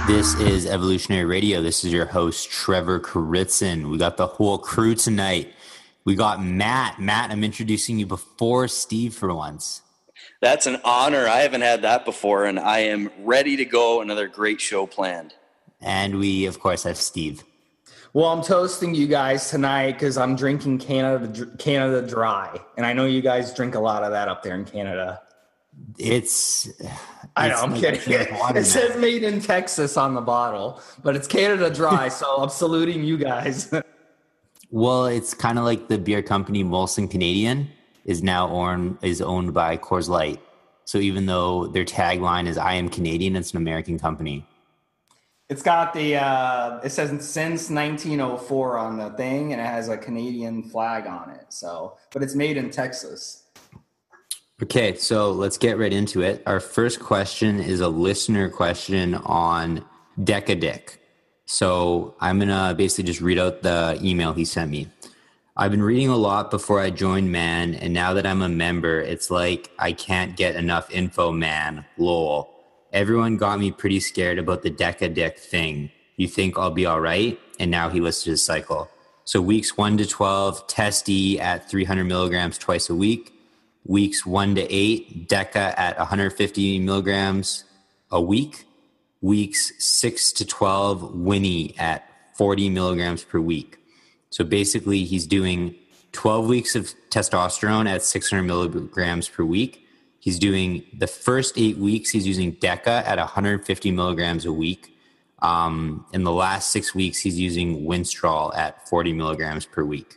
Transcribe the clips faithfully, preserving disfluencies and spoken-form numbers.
This is Evolutionary Radio. This is your host, Trevor Kuritzin. We got the whole crew tonight. We got Matt. Matt, I'm introducing you before Steve for once. That's an honor. I haven't had that before, and I am ready to go. Another great show planned. And we, of course, have Steve. Well, I'm toasting you guys tonight because I'm drinking Canada Canada Dry, and I know you guys drink a lot of that up there in Canada. It's, it's I know, I'm like kidding. water, It says made in Texas on the bottle, but it's Canada Dry, so I'm saluting you guys. Well, it's kind of like the beer company Molson Canadian is now owned, is owned by Coors Light. So even though their tagline is I am Canadian, it's an American company. It's got the, uh, it says since nineteen oh four on the thing, and it has a Canadian flag on it. So, but it's made in Texas. Okay, so let's get right into it. Our first question is a listener question on Decadick. So I'm going to basically just read out the email he sent me. I've been reading a lot before I joined Man, and now that I'm a member, it's like I can't get enough info, man. Lol. Everyone got me pretty scared about the Decadick thing. You think I'll be all right? And now he listed his cycle. So weeks one to twelve, test E at three hundred milligrams twice a week. Weeks one to eight, Deca at one hundred fifty milligrams a week. Weeks six to twelve, Winnie at forty milligrams per week. So basically he's doing twelve weeks of testosterone at six hundred milligrams per week. He's doing the first eight weeks, he's using Deca at one hundred fifty milligrams a week. Um, in the last six weeks, he's using Winstrol at forty milligrams per week.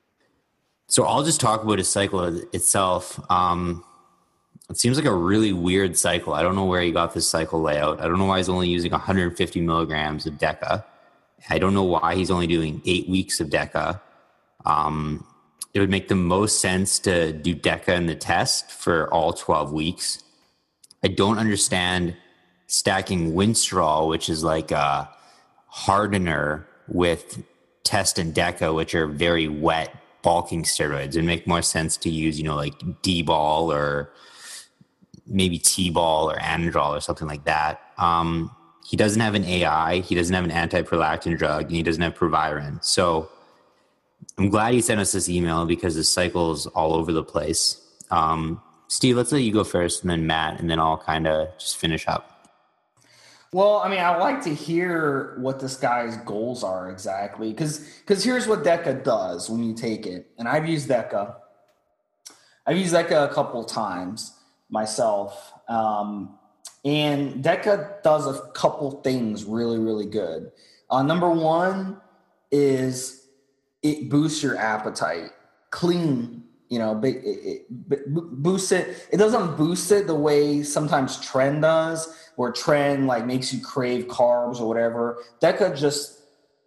So I'll just talk about his cycle itself. Um, it seems like a really weird cycle. I don't know where he got this cycle layout. I don't know why he's only using one hundred fifty milligrams of Deca. I don't know why he's only doing eight weeks of Deca. Um, it would make the most sense to do Deca in the test for all twelve weeks. I don't understand stacking Winstrol, which is like a hardener, with test and Deca, which are very wet bulking steroids. It'd make more sense to use, you know, like D-ball or maybe T-ball or Anadrol or something like that. Um, he doesn't have an A I, he doesn't have an anti-prolactin drug, and he doesn't have Proviron. So I'm glad he sent us this email because the cycle's all over the place. Um, Steve, let's let you go first, and then Matt, and then I'll kind of just finish up. Well, I mean, I like to hear what this guy's goals are exactly, because because here's what Deca does when you take it. And I've used Deca. I've used Deca a couple times myself. Um, and Deca does a couple things really, really good. Uh, number one is it boosts your appetite. Clean, you know, it, it, it boosts it. It doesn't boost it the way sometimes Tren does, where Tren like makes you crave carbs or whatever. Deca just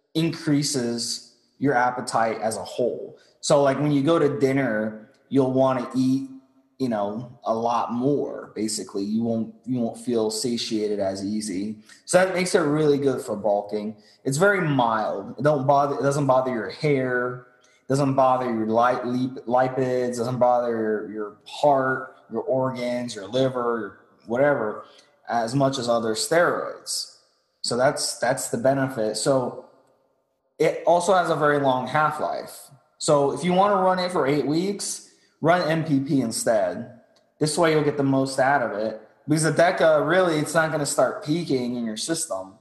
increases your appetite as a whole. So like when you go to dinner, you'll want to eat, you know, a lot more. Basically, you won't you won't feel satiated as easy. So that makes it really good for bulking. It's very mild. It don't bother. It doesn't bother your hair. Doesn't bother your light lipids. Doesn't bother your, your heart, your organs, your liver, whatever, as much as other steroids. So that's that's the benefit. So it also has a very long half-life. So if you want to run it for eight weeks, run M P P instead. This way you'll get the most out of it. Because the Deca, really, it's not going to start peaking in your system,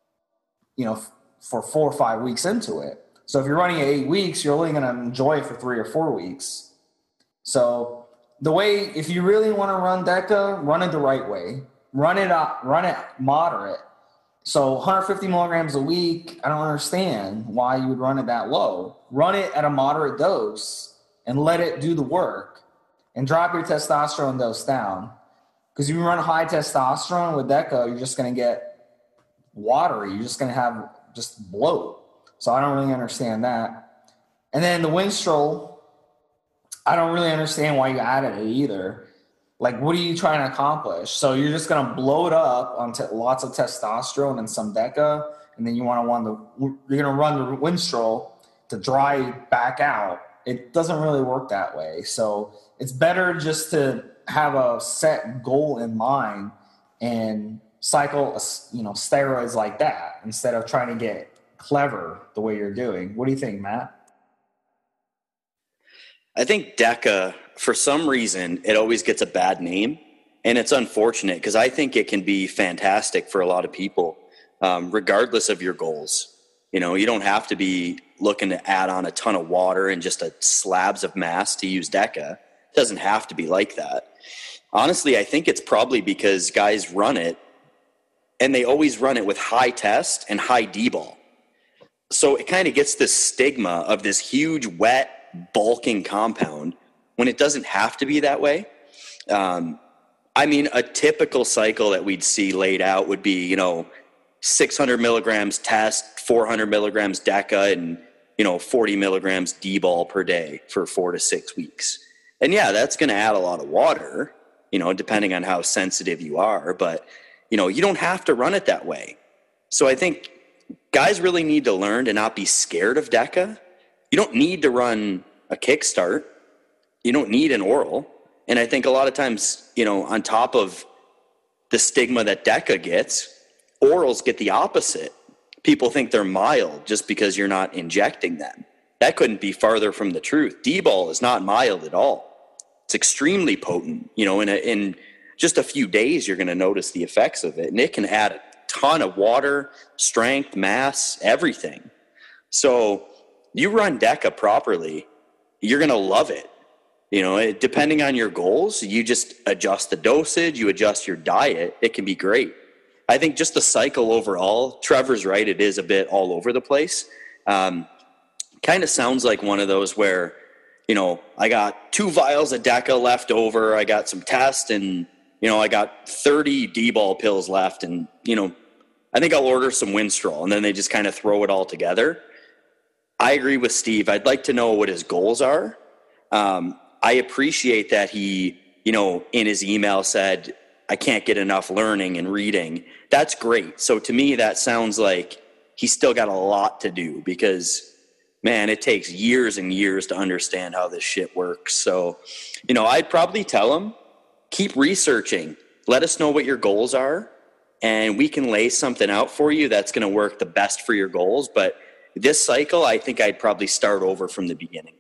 you know, f- for four or five weeks into it. So if you're running it eight weeks, you're only going to enjoy it for three or four weeks. So the way, if you really want to run Deca, run it the right way. Run it up, run it moderate. So one hundred fifty milligrams a week, I don't understand why you would run it that low. Run it at a moderate dose and let it do the work and drop your testosterone dose down. Because if you run high testosterone with Deca, you're just going to get watery. You're just going to have just bloat. So I don't really understand that. And then the Winstrol, I don't really understand why you added it either. Like, what are you trying to accomplish? So you're just going to blow it up on te- lots of testosterone and some Deca, and then you want to run the you're going to run the Winstrol to dry back out. It doesn't really work that way. So it's better just to have a set goal in mind and cycle, you know, steroids like that instead of trying to get clever the way you're doing. What do you think, Matt? I think DECA, for some reason, it always gets a bad name, and it's unfortunate because I think it can be fantastic for a lot of people, um, regardless of your goals. You know, you don't have to be looking to add on a ton of water and just a slabs of mass to use DECA. It doesn't have to be like that. Honestly, I think it's probably because guys run it, and they always run it with high test and high D-ball. So it kind of gets this stigma of this huge, wet, bulking compound when it doesn't have to be that way. Um, I mean, a typical cycle that we'd see laid out would be, you know, six hundred milligrams test, four hundred milligrams DECA, and, you know, forty milligrams D-ball per day for four to six weeks. And yeah, that's going to add a lot of water, you know, depending on how sensitive you are. But, you know, you don't have to run it that way. So I think guys really need to learn to not be scared of DECA. You don't need to run a kickstart. You don't need an oral. And I think a lot of times, you know, on top of the stigma that DECA gets, orals get the opposite. People think they're mild just because you're not injecting them. That couldn't be farther from the truth. D-ball is not mild at all. It's extremely potent. You know, in, a, in just a few days, you're going to notice the effects of it. And it can add a ton of water, strength, mass, everything. So you run DECA properly, you're going to love it. You know, it, depending on your goals, you just adjust the dosage, you adjust your diet, it can be great. I think just the cycle overall, Trevor's right, it is a bit all over the place. Um, kind of sounds like one of those where, you know, I got two vials of DECA left over, I got some test, and, you know, I got thirty D-ball pills left, and, you know, I think I'll order some Winstrol, and then they just kind of throw it all together. I agree with Steve. I'd like to know what his goals are. Um, I appreciate that he, you know, in his email said, I can't get enough learning and reading. That's great. So to me, that sounds like he's still got a lot to do because, man, it takes years and years to understand how this shit works. So, you know, I'd probably tell him, keep researching. Let us know what your goals are, and we can lay something out for you that's going to work the best for your goals. But this cycle, I think I'd probably start over from the beginning.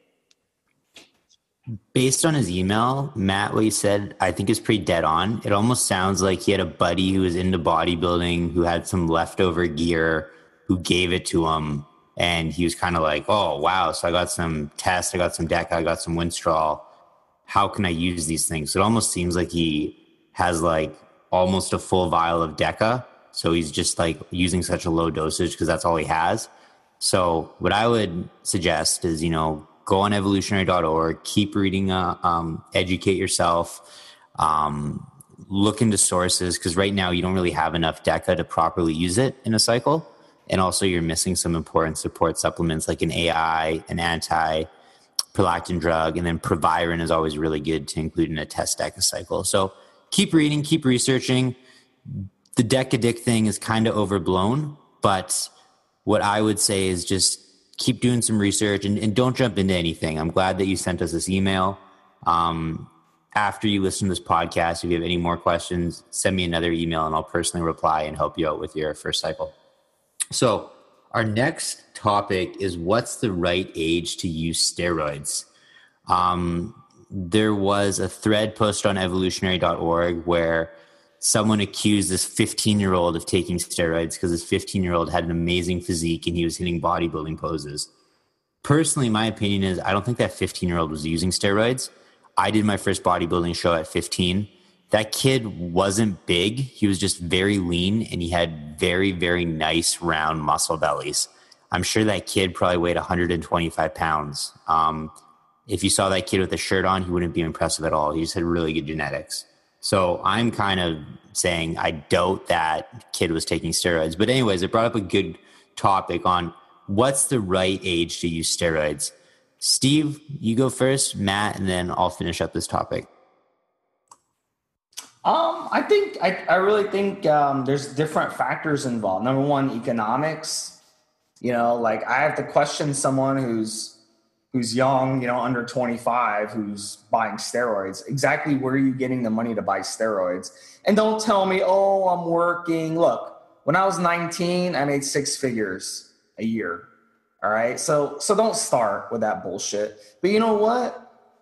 Based on his email, Matt, what he said, I think is pretty dead on. It almost sounds like he had a buddy who was into bodybuilding, who had some leftover gear, who gave it to him. And he was kind of like, oh, wow. So I got some test, I got some DECA, I got some Winstrol. How can I use these things? So it almost seems like he has like almost a full vial of DECA. So he's just like using such a low dosage because that's all he has. So what I would suggest is, you know, go on evolutionary dot org, keep reading, uh, um, educate yourself, um, look into sources, because right now you don't really have enough DECA to properly use it in a cycle. And also you're missing some important support supplements like an A I, an anti-prolactin drug, and then Proviron is always really good to include in a test DECA cycle. So keep reading, keep researching. The DECA-Dick thing is kind of overblown, but what I would say is just keep doing some research and, and don't jump into anything. I'm glad that you sent us this email. Um, after you listen to this podcast, if you have any more questions, send me another email and I'll personally reply and help you out with your first cycle. So our next topic is what's the right age to use steroids? Um, there was a thread posted on evolutionary dot org where someone accused this fifteen-year-old of taking steroids because this fifteen-year-old had an amazing physique and he was hitting bodybuilding poses. Personally, my opinion is I don't think that fifteen-year-old was using steroids. I did my first bodybuilding show at fifteen. That kid wasn't big. He was just very lean, and he had very, very nice round muscle bellies. I'm sure that kid probably weighed one hundred twenty-five pounds. Um, if you saw that kid with a shirt on, he wouldn't be impressive at all. He just had really good genetics. So I'm kind of saying I doubt that kid was taking steroids. But anyways, it brought up a good topic on what's the right age to use steroids. Steve, you go first, Matt, and then I'll finish up this topic. Um, I think, I, I really think um, there's different factors involved. Number one, economics. You know, like I have to question someone who's who's young, you know, under twenty-five, who's buying steroids. Exactly where are you getting the money to buy steroids? And don't tell me, oh, I'm working. Look, when I was nineteen, I made six figures a year. All right. So, so don't start with that bullshit. But you know what?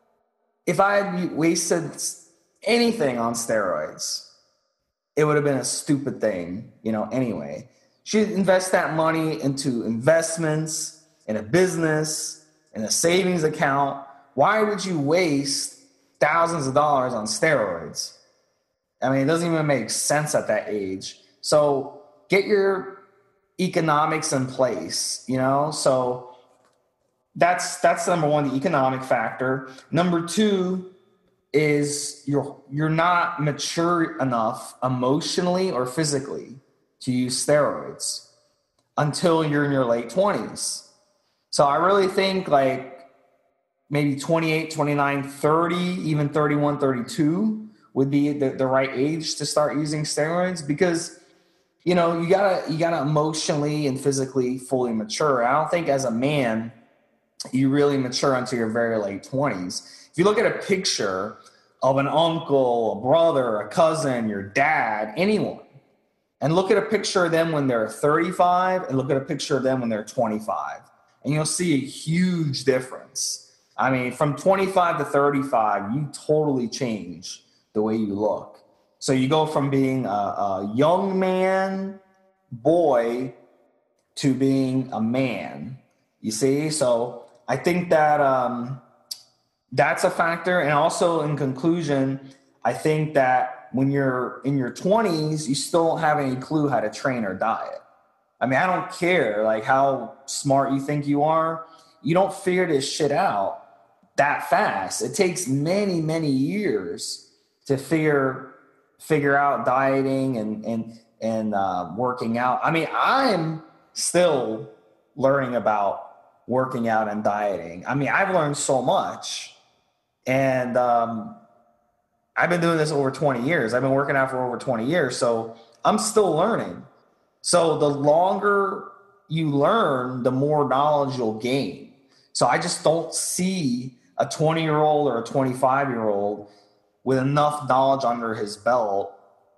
If I had wasted anything on steroids, it would have been a stupid thing, you know, anyway. Should invest that money into investments, in a business, in a savings account. Why would you waste thousands of dollars on steroids? I mean, it doesn't even make sense at that age. So get your economics in place, you know? So that's that's number one, the economic factor. Number two is you're you're not mature enough emotionally or physically to use steroids until you're in your late twenties. So I really think like maybe twenty-eight, twenty-nine, thirty, even thirty-one, thirty-two would be the, the right age to start using steroids, because you know, you gotta you gotta emotionally and physically fully mature. I don't think as a man you really mature until your very late twenties. If you look at a picture of an uncle, a brother, a cousin, your dad, anyone, and look at a picture of them when they're thirty-five and look at a picture of them when they're twenty-five, and you'll see a huge difference. I mean, from twenty-five to thirty-five, you totally change the way you look. So you go from being a, a young man, boy, to being a man, you see? So I think that um, that's a factor. And also in conclusion, I think that when you're in your twenties, you still don't have any clue how to train or diet. I mean, I don't care like how smart you think you are. You don't figure this shit out that fast. It takes many, many years to figure figure out dieting and and and uh, working out. I mean, I'm still learning about working out and dieting. I mean, I've learned so much, and um, I've been doing this over twenty years. I've been working out for over twenty years, so I'm still learning. So the longer you learn, the more knowledge you'll gain. So I just don't see a twenty-year-old or a twenty-five-year-old with enough knowledge under his belt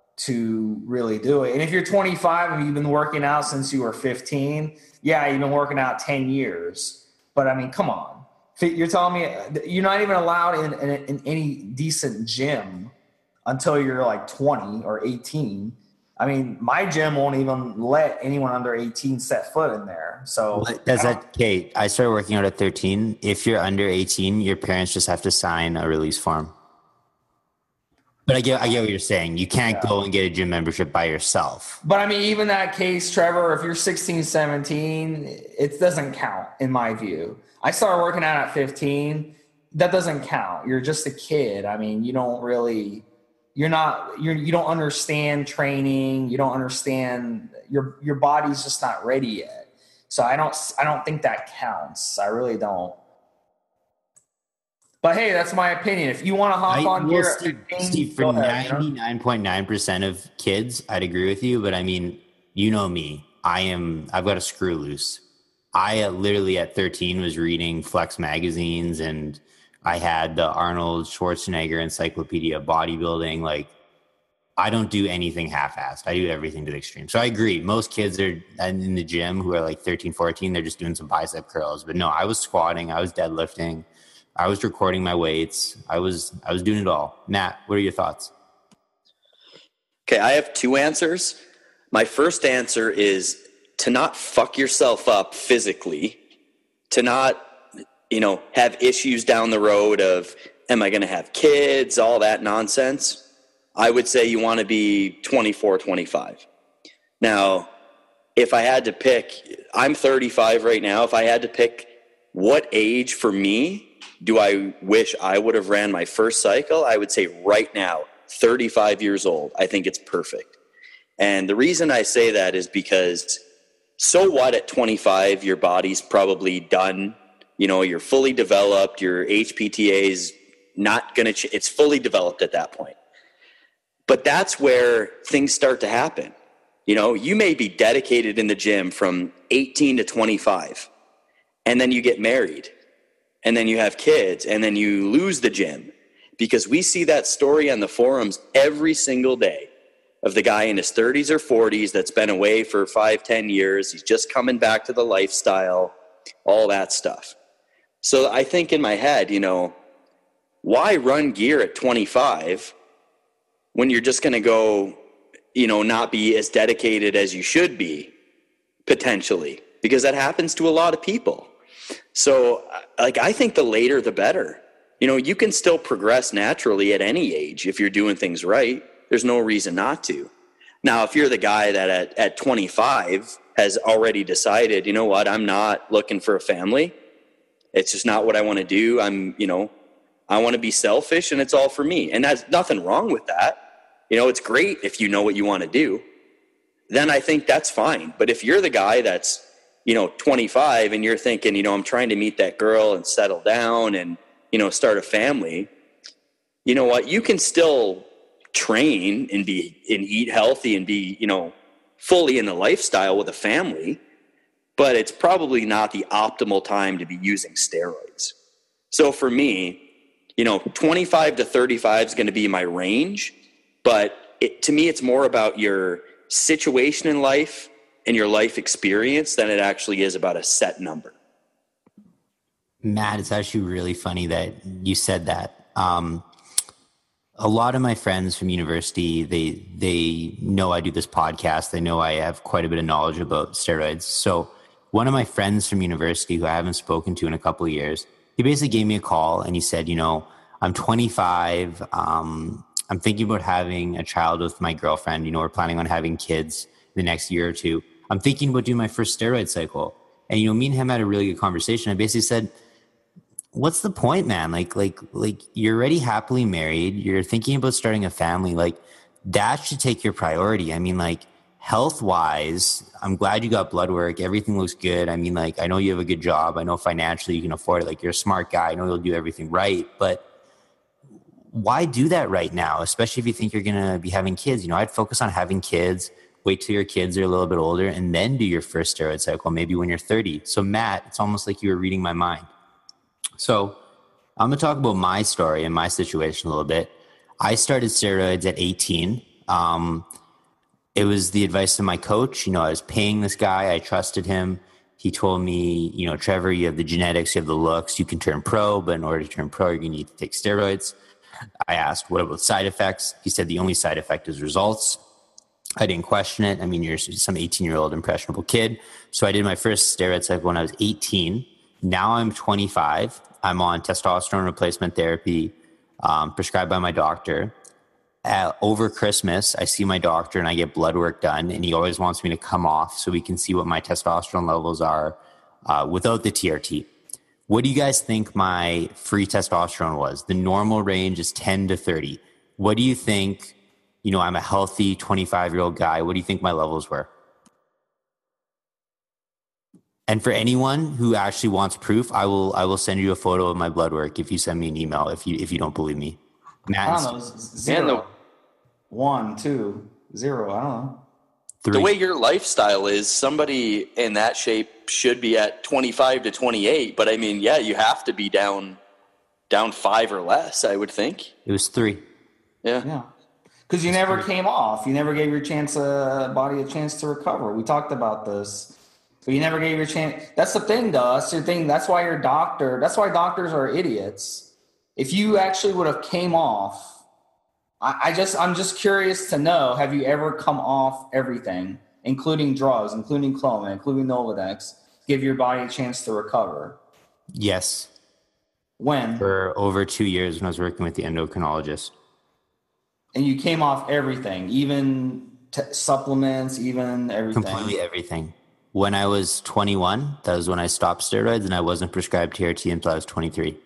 to really do it. And if you're twenty-five and you've been working out since you were fifteen, yeah, you've been working out ten years. But I mean, come on. You're telling me you're not even allowed in, in, in any decent gym until you're like twenty or eighteen. I mean, my gym won't even let anyone under eighteen set foot in there. So does that, Kate, I started working out at thirteen. If you're under eighteen, your parents just have to sign a release form. But I get, I get what you're saying. You can't yeah. go and get a gym membership by yourself. But I mean, even that case, Trevor, if you're sixteen, seventeen, it doesn't count in my view. I started working out at fifteen. That doesn't count. You're just a kid. I mean, you don't really, you're not, you're, you don't understand training. You don't understand, your, your body's just not ready yet. So I don't, I don't think that counts. I really don't. But hey, that's my opinion. If you want to hop I, on well, here, Steve, Steve for ninety-nine point nine percent of kids, I'd agree with you. But I mean, you know me. I am. I've got a screw loose. I uh, literally at thirteen was reading Flex magazines, and I had the Arnold Schwarzenegger Encyclopedia of Bodybuilding. Like, I don't do anything half-assed. I do everything to the extreme. So I agree. Most kids are in the gym who are like thirteen, fourteen. They're just doing some bicep curls. But no, I was squatting. I was deadlifting. I was recording my weights. I was I was doing it all. Matt, what are your thoughts? Okay, I have two answers. My first answer is to not fuck yourself up physically, to not, you know, have issues down the road of, am I going to have kids, all that nonsense. I would say you want to be twenty-four, twenty-five. Now, if I had to pick, I'm thirty-five right now. If I had to pick what age for me do I wish I would have ran my first cycle, I would say right now, thirty-five years old. I think it's perfect. And the reason I say that is because so what at twenty-five, your body's probably done. You know, you're fully developed. Your H P T A is not going to, ch- it's fully developed at that point. But that's where things start to happen. You know, you may be dedicated in the gym from eighteen to twenty-five, and then you get married. and then you have kids, and then you lose the gym. Because we see that story on the forums every single day of the guy in his thirties or forties that's been away for five, ten years. He's just coming back to the lifestyle, all that stuff. So I think in my head, you know, why run gear at twenty-five when you're just going to go, you know, not be as dedicated as you should be, potentially, because that happens to a lot of people. So, like, I think the later, the better. You know, you can still progress naturally at any age if you're doing things right. There's no reason not to. Now, if you're the guy that at, at twenty-five has already decided, you know what, I'm not looking for a family. It's just not what I want to do. I'm, you know, I want to be selfish and it's all for me. And there's nothing wrong with that. You know, it's great if you know what you want to do. Then I think that's fine. But if you're the guy that's, you know, twenty-five and you're thinking, you know, I'm trying to meet that girl and settle down and, you know, start a family, you know what, you can still train and be and eat healthy and be, you know, fully in the lifestyle with a family, but it's probably not the optimal time to be using steroids. So for me, you know, twenty-five to thirty-five is going to be my range, but it, to me, it's more about your situation in life and your life experience than it actually is about a set number. Matt, it's actually really funny that you said that. Um, a lot of my friends from university, they they know I do this podcast. They know I have quite a bit of knowledge about steroids. So one of my friends from university who I haven't spoken to in a couple of years, he basically gave me a call and he said, you know, I'm twenty-five. Um, I'm thinking about having a child with my girlfriend. You know, we're planning on having kids the next year or two. I'm thinking about doing my first steroid cycle. And, you know, me and him had a really good conversation. I basically said, what's the point, man? Like, like, like you're already happily married. You're thinking about starting a family. Like, that should take your priority. I mean, like, health wise, I'm glad you got blood work. Everything looks good. I mean, like, I know you have a good job. I know financially you can afford it. Like, you're a smart guy. I know you'll do everything right. But why do that right now? Especially if you think you're going to be having kids. You know, I'd focus on having kids, wait till your kids are a little bit older, and then do your first steroid cycle, maybe when you're thirty. So Matt, it's almost like you were reading my mind. So I'm going to talk about my story and my situation a little bit. I started steroids at eighteen. Um, it was the advice of my coach. You know, I was paying this guy. I trusted him. He told me, you know, Trevor, you have the genetics, you have the looks, you can turn pro, but in order to turn pro, you're going to need to take steroids. I asked, what about side effects? He said the only side effect is results. I didn't question it. I mean, you're some eighteen-year-old impressionable kid. So I did my first steroid cycle when I was eighteen. Now I'm twenty-five. I'm on testosterone replacement therapy um, prescribed by my doctor. Uh, over Christmas, I see my doctor and I get blood work done, and he always wants me to come off so we can see what my testosterone levels are uh, without the T R T. What do you guys think my free testosterone was? The normal range is ten to thirty. What do you think? You know, I'm a healthy twenty-five-year-old guy. What do you think my levels were? And for anyone who actually wants proof, I will I will send you a photo of my blood work if you send me an email, if you if you don't believe me. Matt, I don't know, zero, one, two, zero, I don't know. Three. The way your lifestyle is, somebody in that shape should be at twenty-five to twenty-eight. But I mean, yeah, you have to be down down five or less, I would think. It was three. Yeah. Yeah. Because you never came off. You never gave your chance, uh, body a chance to recover. We talked about this. But you never gave your chance. That's the thing, though. That's the thing. That's why your doctor, that's why doctors are idiots. If you actually would have came off, I, I just, I'm just curious to know, have you ever come off everything, including drugs, including Clomid, including Nolvadex, give your body a chance to recover? Yes. When? For over two years when I was working with the endocrinologist. And you came off everything, even t- supplements, even everything. Completely everything. When I was twenty-one, that was when I stopped steroids, and I wasn't prescribed T R T until I was twenty-three.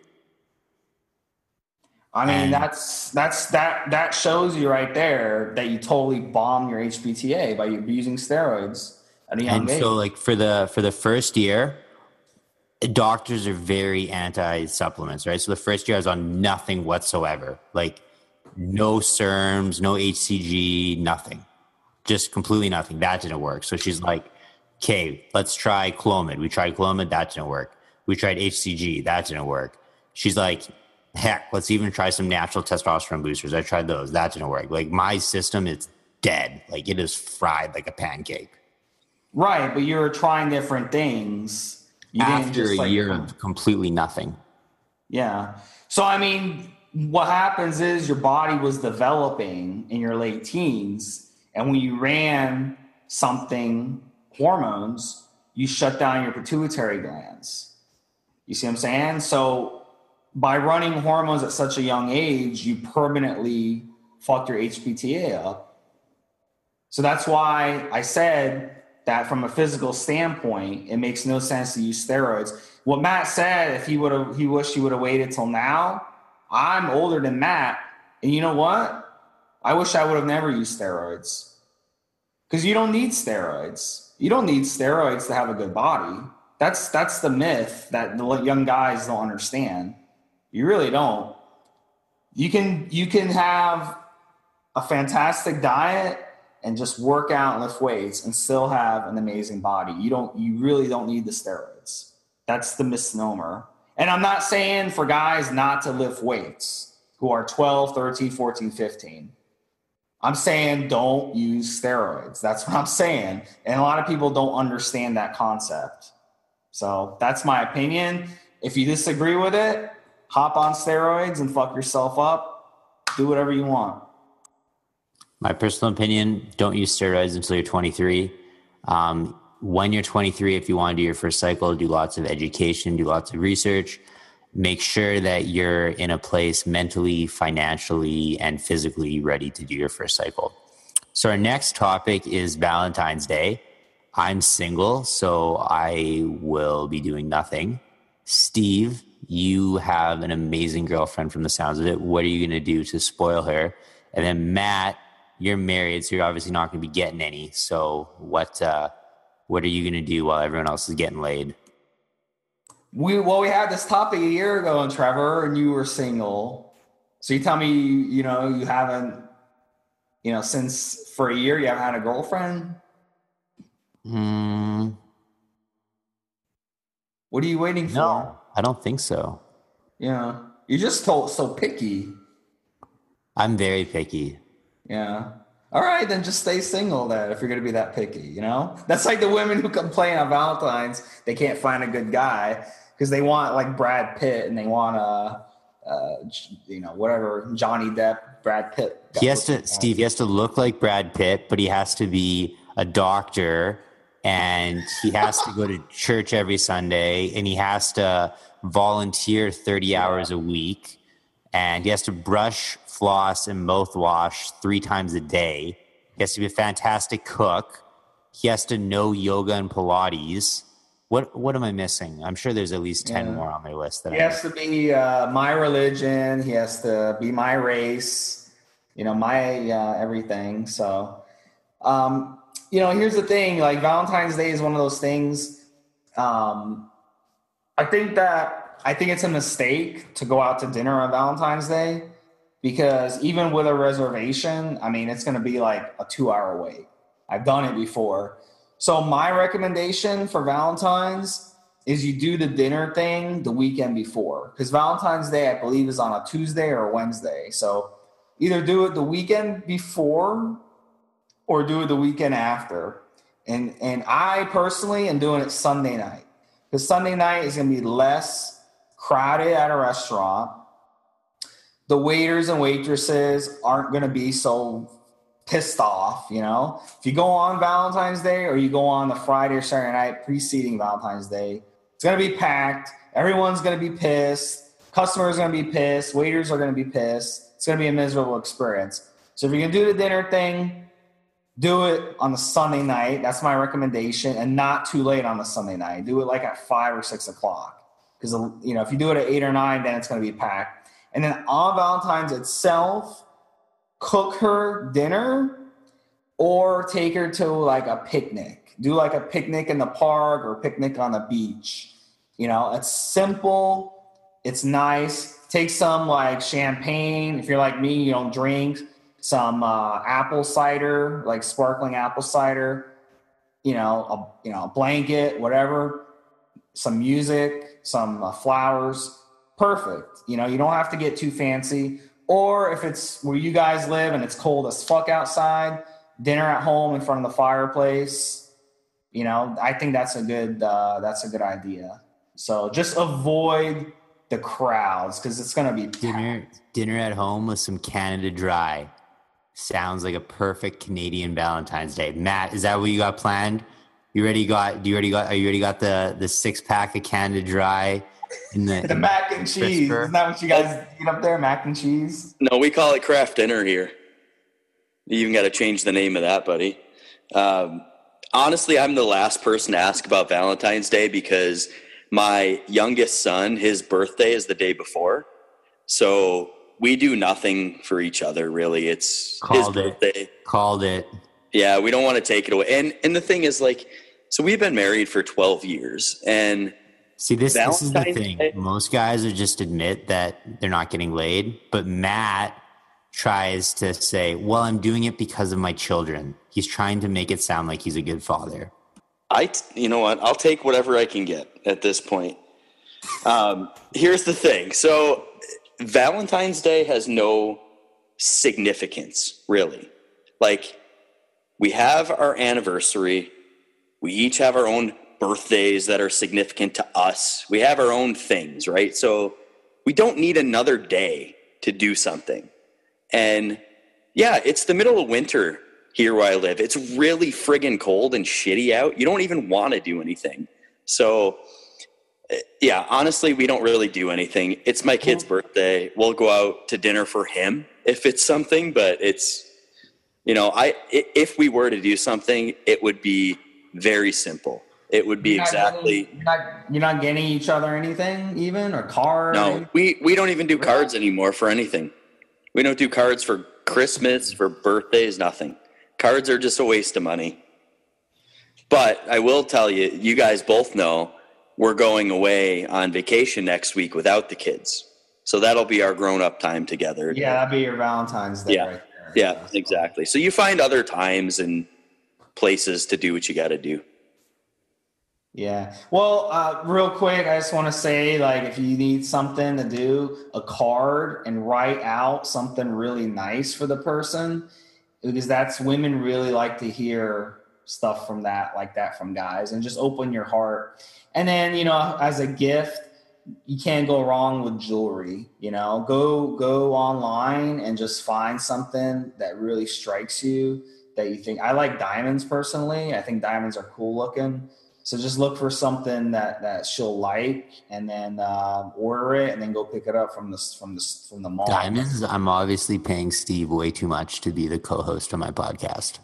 I mean, and that's that's that that shows you right there that you totally bombed your H P T A by using steroids at a young and age. so, like for the for the first year, doctors are very anti supplements, right? So the first year I was on nothing whatsoever, like no S E R Ms, no H C G, nothing, just completely nothing. That didn't work. So she's like, okay, let's try Clomid. We tried Clomid. That didn't work. We tried H C G. That didn't work. She's like, heck, let's even try some natural testosterone boosters. I tried those. That didn't work. Like, my system is dead. Like, it is fried like a pancake. Right, but you're trying different things. You After just, a like, year of completely nothing. Yeah. So, I mean, what happens is your body was developing in your late teens, and when you ran something, hormones, you shut down your pituitary glands. You see what I'm saying? So by running hormones at such a young age, you permanently fucked your H P T A up. So that's why I said that from a physical standpoint, it makes no sense to use steroids. What Matt said, if he would have, he wished he would have waited till now. I'm older than Matt, and you know what? I wish I would have never used steroids, because you don't need steroids. You don't need steroids to have a good body. That's that's the myth that the young guys don't understand. You really don't. You can you can have a fantastic diet and just work out and lift weights and still have an amazing body. You don't you really don't need the steroids. That's the misnomer. And I'm not saying for guys not to lift weights who are twelve, thirteen, fourteen, fifteen. I'm saying don't use steroids. That's what I'm saying. And a lot of people don't understand that concept. So that's my opinion. If you disagree with it, hop on steroids and fuck yourself up. Do whatever you want. My personal opinion, don't use steroids until you're twenty-three. Um, when you're twenty-three, if you want to do your first cycle, do lots of education, do lots of research. Make sure that you're in a place mentally, financially, and physically ready to do your first cycle. So our next topic is Valentine's Day. I'm single, so I will be doing nothing. Steve, you have an amazing girlfriend from the sounds of it. What are you going to do to spoil her? And then Matt, you're married, so you're obviously not going to be getting any. So what uh, what are you going to do while everyone else is getting laid? We well, we had this topic a year ago, and Trevor, and you were single. So you tell me, you know, you haven't, you know, since for a year you haven't had a girlfriend. Hmm. What are you waiting for? No, I don't think so. Yeah, you're just told so picky. I'm very picky. Yeah. All right, then just stay single then if you're going to be that picky, you know? That's like the women who complain on Valentine's they can't find a good guy because they want like Brad Pitt and they want a, uh, you know, whatever, Johnny Depp, Brad Pitt. He has to, Steve, he has to look like Brad Pitt, but he has to be a doctor and he has to go to church every Sunday and he has to volunteer thirty hours a week and he has to brush, floss, and mouthwash three times a day. He has to be a fantastic cook. He has to know yoga and Pilates. What what am I missing? I'm sure there's at least ten yeah. more on my list. That he I has to be uh, my religion. He has to be my race. You know, my uh, everything. So, um, you know, here's the thing. Like Valentine's Day is one of those things. Um, I think that I think it's a mistake to go out to dinner on Valentine's Day. Because even with a reservation, I mean, it's going to be like a two hour wait. I've done it before. So my recommendation for Valentine's is you do the dinner thing the weekend before. Because Valentine's Day, I believe, is on a Tuesday or a Wednesday. So either do it the weekend before or do it the weekend after. And, and I personally am doing it Sunday night. Because Sunday night is going to be less crowded at a restaurant. The waiters and waitresses aren't going to be so pissed off, you know. If you go on Valentine's Day or you go on the Friday or Saturday night preceding Valentine's Day, it's going to be packed. Everyone's going to be pissed. Customers are going to be pissed. Waiters are going to be pissed. It's going to be a miserable experience. So if you're going to do the dinner thing, do it on the Sunday night. That's my recommendation, and not too late on the Sunday night. Do it like at five or six o'clock because, you know, if you do it at eight or nine, then it's going to be packed. And then on Valentine's itself, cook her dinner or take her to like a picnic. Do like a picnic in the park or picnic on the beach. You know, it's simple. It's nice. Take some like champagne. If you're like me, you don't drink. Some uh, apple cider, like sparkling apple cider. You know, a, you know, a blanket, whatever. some music, some uh, flowers. Perfect. You know, you don't have to get too fancy. Or if it's where you guys live and it's cold as fuck outside, dinner at home in front of the fireplace. You know, I think that's a good uh, that's a good idea. So just avoid the crowds because it's gonna be dinner dinner at home with some Canada Dry. Sounds like a perfect Canadian Valentine's Day. Matt, is that what you got planned? You already got? Do you already got? Are you already got the the six pack of Canada Dry? In the, the in mac and cheese. crisper? Isn't that what you guys eat up there? Mac and cheese. No, we call it craft dinner here. You even got to change the name of that, buddy. Um, honestly, I'm the last person to ask about Valentine's Day because my youngest son, his birthday is the day before. So we do nothing for each other, really. It's Called his it. birthday. Called it. Yeah, we don't want to take it away. And and the thing is, like, so we've been married for twelve years. And See, this, this is the Valentine's thing. Day- Most guys are just admit that they're not getting laid. But Matt tries to say, well, I'm doing it because of my children. He's trying to make it sound like he's a good father. I, t- you know what? I'll take whatever I can get at this point. Um, here's the thing. So Valentine's Day has no significance, really. Like, we have our anniversary. We each have our own birthdays that are significant to us. We have our own things, right? So we don't need another day to do something. And yeah, it's the middle of winter here where I live. It's really friggin' cold and shitty out. You don't even want to do anything. So yeah, honestly, we don't really do anything. It's my kid's birthday. We'll go out to dinner for him if it's something, but it's, you know, I, if we were to do something, it would be very simple. It would be You're not exactly. getting- you're, not, you're not getting each other anything, even or card. No, we, we don't even do cards anymore for anything. We don't do cards for Christmas, for birthdays, nothing. Cards are just a waste of money. But I will tell you, you guys both know we're going away on vacation next week without the kids. So that'll be our grown-up time together. Yeah, that'd be your Valentine's Day Yeah. right there. Yeah, exactly. So you find other times and places to do what you got to do. Yeah. Well, uh, real quick, I just want to say, like, if you need something to do, a card and write out something really nice for the person, because that's women really like to hear stuff from that, like that from guys, and just open your heart. And then, you know, as a gift, you can't go wrong with jewelry. You know, go go online and just find something that really strikes you that you think. I like diamonds personally. I think diamonds are cool looking. So just look for something that, that she'll like, and then uh, order it, and then go pick it up from the from the from the mall. Diamonds, I'm obviously paying Steve way too much to be the co-host of my podcast.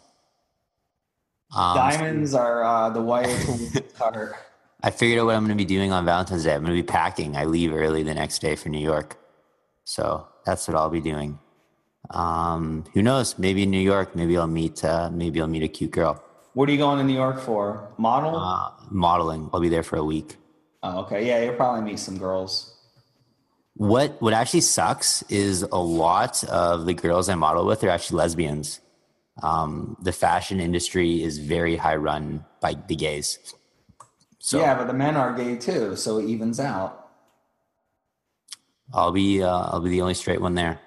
Um, Diamonds are uh, the way to cutter. I figured out what I'm going to be doing on Valentine's Day. I'm going to be packing. I leave early the next day for New York. So that's what I'll be doing. Um, who knows? Maybe in New York, maybe I'll meet, uh, maybe I'll meet a cute girl. What are you going to New York for? Model? Uh, modeling. I'll be there for a week. Oh, okay. Yeah, you'll probably meet some girls. What what actually sucks is a lot of the girls I model with are actually lesbians. Um, the fashion industry is very high run by the gays. So Yeah, but the men are gay too, so it evens out. I'll be uh, I'll be the only straight one there.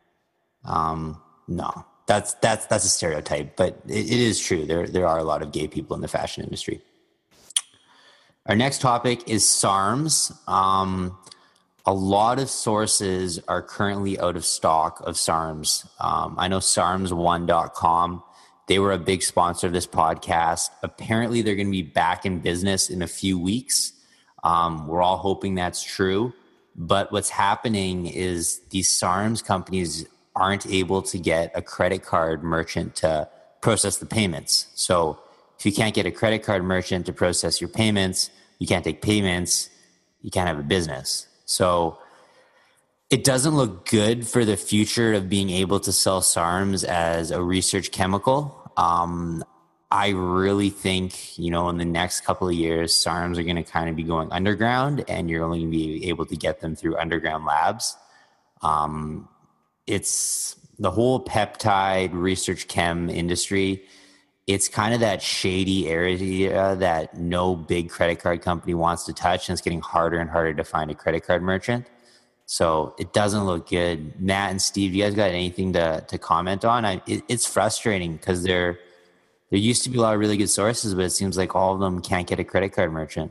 Um, no, that's that's that's a stereotype, but it, it is true. There there are a lot of gay people in the fashion industry. Our next topic is SARMs. Um, a lot of sources are currently out of stock of SARMs. Um, I know sarms one dot com. They were a big sponsor of this podcast. Apparently, they're going to be back in business in a few weeks. Um, we're all hoping that's true. But what's happening is these SARMs companies aren't able to get a credit card merchant to process the payments. So if you can't get a credit card merchant to process your payments, you can't take payments, you can't have a business. So it doesn't look good for the future of being able to sell SARMs as a research chemical. Um, I really think, you know, in the next couple of years, SARMs are going to kind of be going underground, and you're only going to be able to get them through underground labs. Um, it's the whole peptide research chem industry it's kind of that shady area that no big credit card company wants to touch, and it's getting harder and harder to find a credit card merchant. So it doesn't look good. Matt and Steve, you guys got anything to to comment on? I, it, it's frustrating because there there used to be a lot of really good sources, but it seems like all of them can't get a credit card merchant.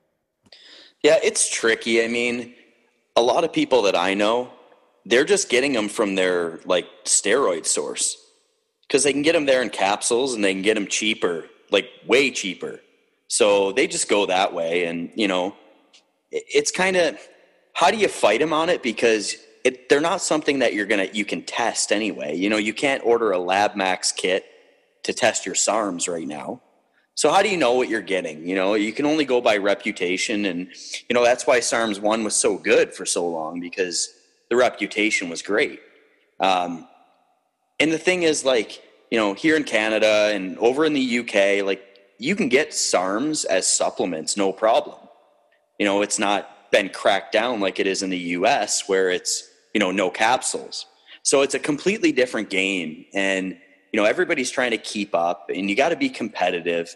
Yeah, it's tricky. I mean, a lot of people that I know, they're just getting them from their like steroid source because they can get them there in capsules and they can get them cheaper, like way cheaper. So they just go that way. And, you know, it, it's kind of, how do you fight them on it? Because it, they're not something that you're going to, you can test anyway. You know, you can't order a LabMax kit to test your SARMs right now. So how do you know what you're getting? You know, you can only go by reputation. And, you know, that's why SARMs one was so good for so long, because the reputation was great. Um, and the thing is, like, you know, here in Canada and over in the U K, like, you can get SARMs as supplements, no problem. You know, it's not been cracked down like it is in the U S where it's, you know, no capsules. So it's a completely different game. And, you know, everybody's trying to keep up, and you got to be competitive.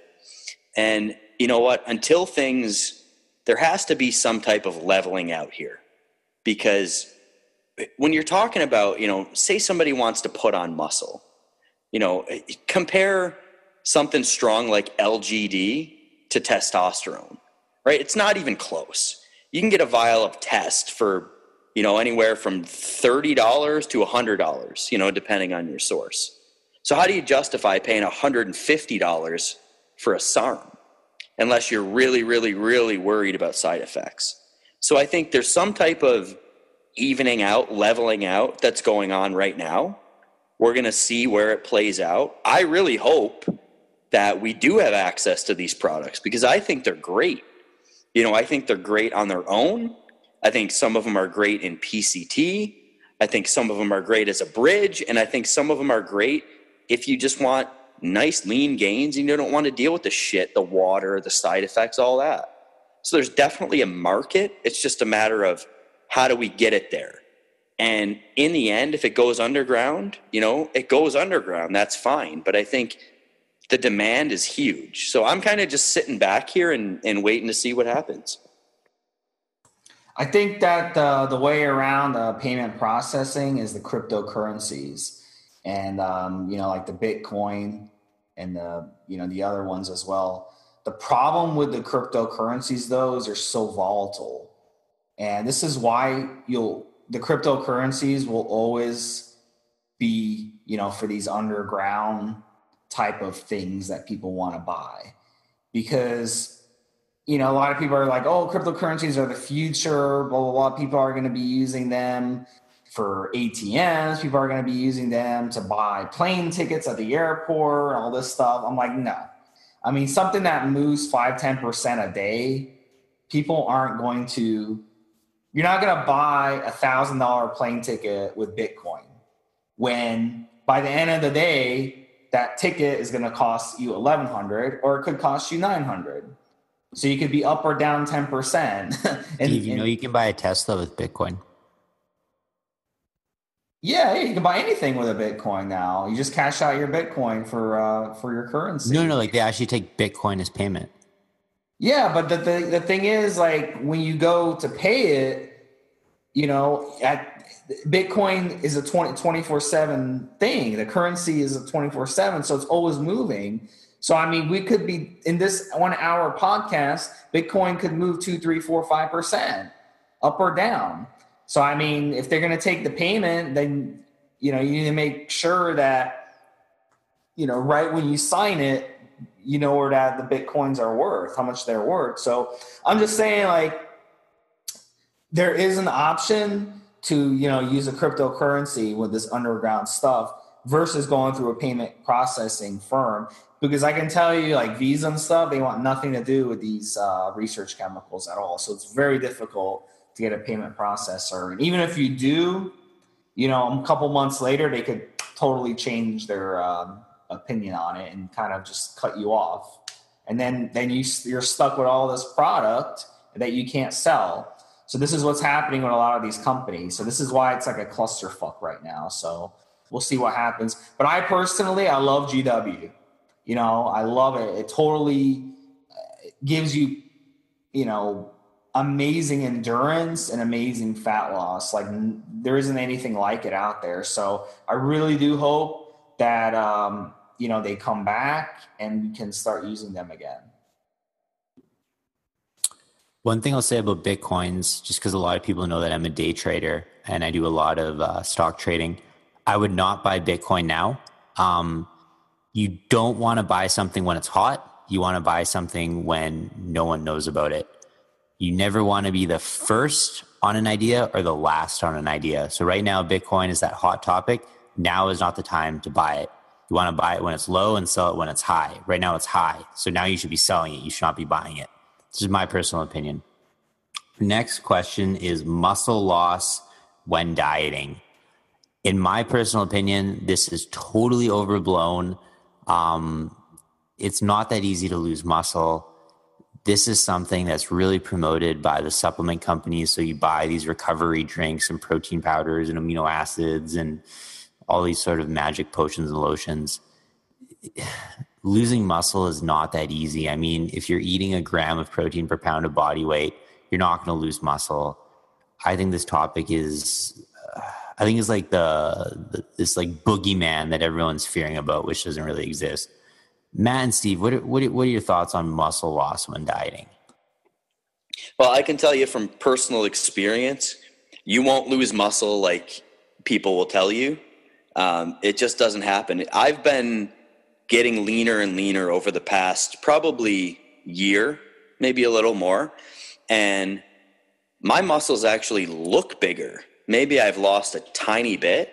And you know what, until things, there has to be some type of leveling out here, because when you're talking about, you know, say somebody wants to put on muscle, you know, compare something strong like L G D to testosterone, right? It's not even close. You can get a vial of test for, you know, anywhere from thirty dollars to one hundred dollars, you know, depending on your source. So how do you justify paying one hundred fifty dollars for a SARM unless you're really, really, really worried about side effects? So I think there's some type of evening out, leveling out that's going on right now. We're going to see where it plays out. I really hope that we do have access to these products, because I think they're great. You know, I think they're great on their own. I think some of them are great in P C T. I think some of them are great as a bridge. And I think some of them are great if you just want nice lean gains and you don't want to deal with the shit, the water, the side effects, all that. So there's definitely a market. It's just a matter of how do we get it there? And in the end, if it goes underground, you know, it goes underground. That's fine. But I think the demand is huge. So I'm kind of just sitting back here and, and waiting to see what happens. I think that uh, the way around uh, payment processing is the cryptocurrencies, and um, you know, like the Bitcoin and the, you know, the other ones as well. The problem with the cryptocurrencies, though, is they're so volatile, and this is why you'll the cryptocurrencies will always be, you know, for these underground type of things that people want to buy, because, you know, a lot of people are like, oh, cryptocurrencies are the future, blah, blah, blah. People are going to be using them for A T Ms. People are going to be using them to buy plane tickets at the airport, all this stuff. I'm like, no. I mean, something that moves five, ten percent a day, people aren't going to, you're not going to buy a one thousand dollars plane ticket with Bitcoin when by the end of the day, that ticket is going to cost you eleven hundred dollars, or it could cost you nine hundred dollars. So you could be up or down ten percent. and, Steve, you and, know you can buy a Tesla with Bitcoin. Yeah, you can buy anything with a Bitcoin now. You just cash out your Bitcoin for uh, for your currency. No, no, like they actually take Bitcoin as payment. Yeah, but the, the the thing is, like, when you go to pay it, you know, at Bitcoin is a twenty-four seven thing. The currency is a twenty-four seven, so it's always moving. So, I mean, we could be in this one hour podcast, Bitcoin could move two, three, four, five percent up or down. So, I mean, if they're going to take the payment, then, you know, you need to make sure that, you know, right when you sign it, you know where that the Bitcoins are worth, how much they're worth. So I'm just saying, like, there is an option to, you know, use a cryptocurrency with this underground stuff versus going through a payment processing firm. Because I can tell you, like, Visa and stuff, they want nothing to do with these uh, research chemicals at all. So it's very difficult to get a payment processor. And even if you do, you know, a couple months later, they could totally change their um, opinion on it and kind of just cut you off. And then, then you, you're stuck with all this product that you can't sell. So this is what's happening with a lot of these companies. So this is why it's like a clusterfuck right now. So we'll see what happens. But I personally, I love G W. You know, I love it. It totally gives you, you know, amazing endurance and amazing fat loss. Like there isn't anything like it out there. So I really do hope that, um, you know, they come back and we can start using them again. One thing I'll say about Bitcoins, just because a lot of people know that I'm a day trader and I do a lot of uh, stock trading, I would not buy Bitcoin now. Um, you don't want to buy something when it's hot. You want to buy something when no one knows about it. You never want to be the first on an idea or the last on an idea. So right now, Bitcoin is that hot topic. Now is not the time to buy it. You want to buy it when it's low and sell it when it's high. Right now it's high. So now you should be selling it. You should not be buying it. This is my personal opinion. Next question is muscle loss when dieting. In my personal opinion, this is totally overblown. Um, it's not that easy to lose muscle. This is something that's really promoted by the supplement companies. So you buy these recovery drinks and protein powders and amino acids and all these sort of magic potions and lotions. Losing muscle is not that easy. I mean, if you're eating a gram of protein per pound of body weight, you're not going to lose muscle. I think this topic is, uh, I think it's like the, the this like boogeyman that everyone's fearing about, which doesn't really exist. Matt and Steve, what are, what are, what are your thoughts on muscle loss when dieting? Well, I can tell you from personal experience, you won't lose muscle like people will tell you. Um, it just doesn't happen. I've been getting leaner and leaner over the past probably year, maybe a little more. And my muscles actually look bigger. Maybe I've lost a tiny bit,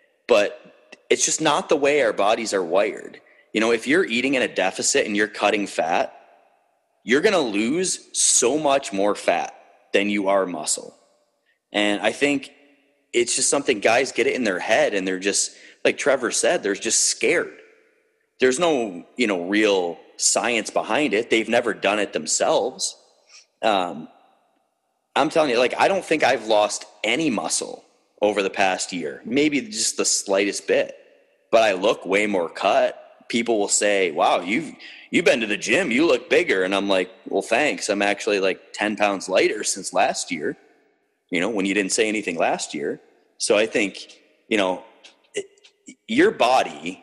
but it's just not the way our bodies are wired. You know, if you're eating in a deficit and you're cutting fat, you're going to lose so much more fat than you are muscle. And I think it's just something guys get it in their head and they're just, like Trevor said, they're just scared. There's no, you know, real science behind it. They've never done it themselves. Um, I'm telling you, like, I don't think I've lost any muscle over the past year, maybe just the slightest bit, but I look way more cut. People will say, wow, you've, you've been to the gym, you look bigger. And I'm like, well, thanks. I'm actually like ten pounds lighter since last year, you know, when you didn't say anything last year. So I think, you know, it, your body,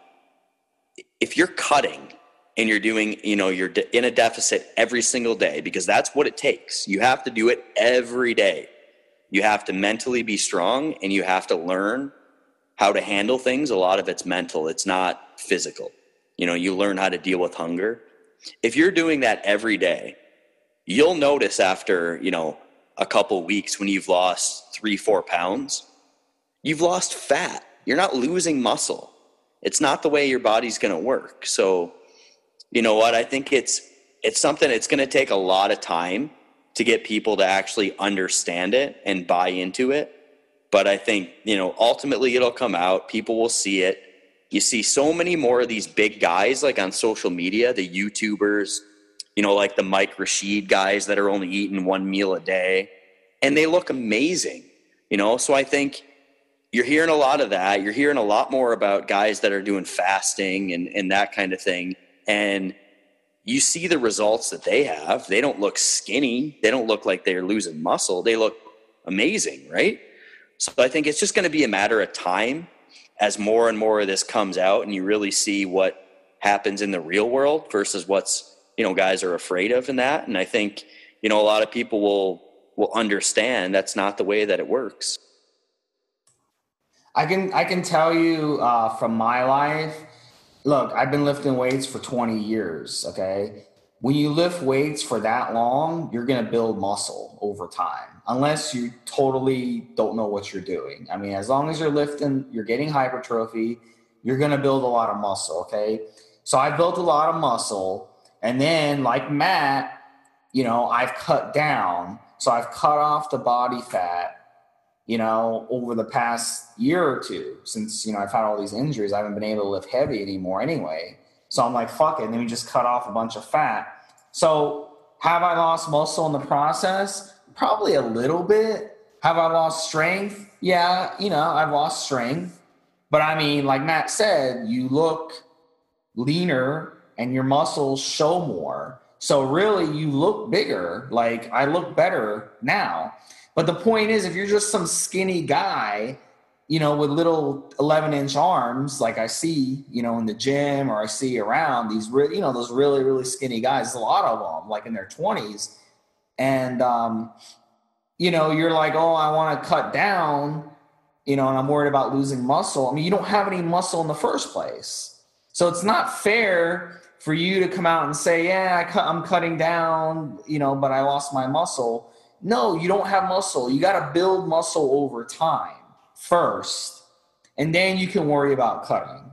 if you're cutting and you're doing, you know, you're in a deficit every single day, because that's what it takes. You have to do it every day. You have to mentally be strong and you have to learn how to handle things. A lot of it's mental. It's not physical. You know, you learn how to deal with hunger. If you're doing that every day, you'll notice after, you know, a couple weeks when you've lost three, four pounds, you've lost fat. You're not losing muscle. It's not the way your body's going to work. So, you know what? I think it's it's something it's going to take a lot of time to get people to actually understand it and buy into it. But I think, you know, ultimately it'll come out. People will see it. You see so many more of these big guys like on social media, the YouTubers, you know, like the Mike Rashid guys that are only eating one meal a day, and they look amazing, you know? So I think you're hearing a lot of that. You're hearing a lot more about guys that are doing fasting and, and that kind of thing. And you see the results that they have. They don't look skinny. They don't look like they're losing muscle. They look amazing, right? So I think it's just going to be a matter of time as more and more of this comes out and you really see what happens in the real world versus what's, you know, guys are afraid of in that. And I think, you know, a lot of people will, will understand that's not the way that it works. I can, I can tell you uh, from my life, look, I've been lifting weights for twenty years. Okay. When you lift weights for that long, you're going to build muscle over time, unless you totally don't know what you're doing. I mean, as long as you're lifting, you're getting hypertrophy, you're going to build a lot of muscle. Okay. So I built a lot of muscle. And then like Matt, you know, I've cut down. So I've cut off the body fat, you know, over the past year or two, since, you know, I've had all these injuries. I haven't been able to lift heavy anymore anyway. So I'm like, fuck it. And then we just cut off a bunch of fat. So have I lost muscle in the process? Probably a little bit. Have I lost strength? Yeah, you know, I've lost strength. But I mean, like Matt said, you look leaner and your muscles show more. So really you look bigger. Like I look better now. But the point is, if you're just some skinny guy, you know, with little eleven inch arms, like I see, you know, in the gym or I see around these, re- you know, those really, really skinny guys, there's a lot of them like in their twenties. And, um, you know, you're like, oh, I want to cut down, you know, and I'm worried about losing muscle. I mean, you don't have any muscle in the first place. So it's not fair for you to come out and say, yeah, I cut, I'm cutting down, you know, but I lost my muscle. No, you don't have muscle. You got to build muscle over time first, and then you can worry about cutting.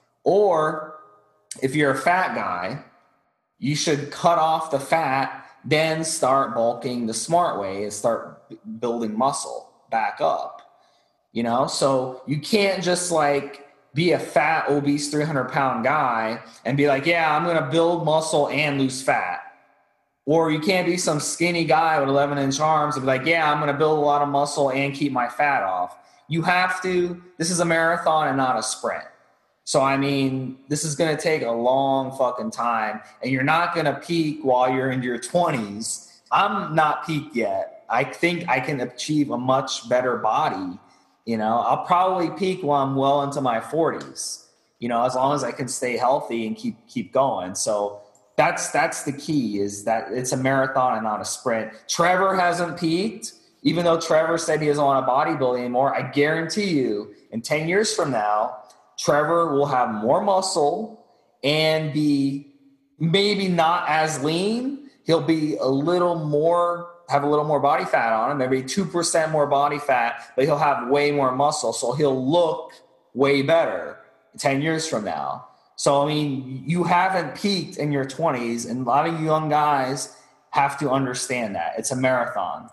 Or if you're a fat guy, you should cut off the fat, then start bulking the smart way and start building muscle back up, you know? So you can't just like be a fat, obese, three hundred pound guy and be like, yeah, I'm going to build muscle and lose fat. Or you can't be some skinny guy with eleven inch arms and be like, yeah, I'm going to build a lot of muscle and keep my fat off. You have to, this is a marathon and not a sprint. So, I mean, this is going to take a long fucking time, and you're not going to peak while you're in your twenties. I'm not peaked yet. I think I can achieve a much better body. You know, I'll probably peak while I'm well into my forties, you know, as long as I can stay healthy and keep, keep going. So that's, that's the key, is that it's a marathon and not a sprint. Trevor hasn't peaked. Even though Trevor said he doesn't want to bodybuild anymore, I guarantee you in ten years from now, Trevor will have more muscle and be maybe not as lean. He'll be a little more, have a little more body fat on him, maybe two percent more body fat, but he'll have way more muscle. So he'll look way better ten years from now. So, I mean, you haven't peaked in your twenties, and a lot of young guys have to understand that. It's a marathon.